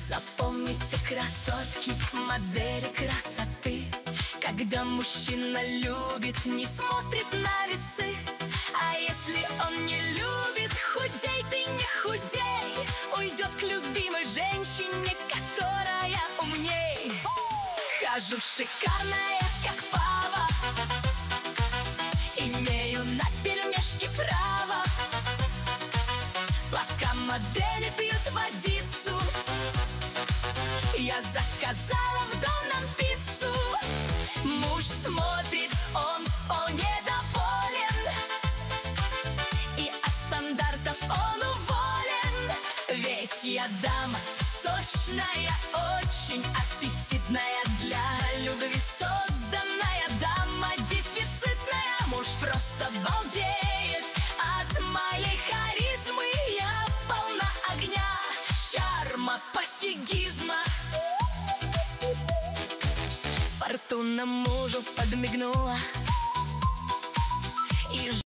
Запомните, красотки, модели красоты, когда мужчина любит, не смотрит на весы. А если он не любит, худей ты не худей, уйдет к любимой женщине, которая умней. Хожу шикарная, как пава, имею на пельмешки право. Пока модели пьют водицу, я заказала в дом нам пиццу. Муж смотрит, он вполне доволен, и от стандартов он уволен. Ведь я дама сочная, очень аппетитная, для любви созданная, дама дефицитная. Муж просто балдеет от моей харизмы, я полна огня, шарма, пофигизма. Фортуна мужу подмигнула, и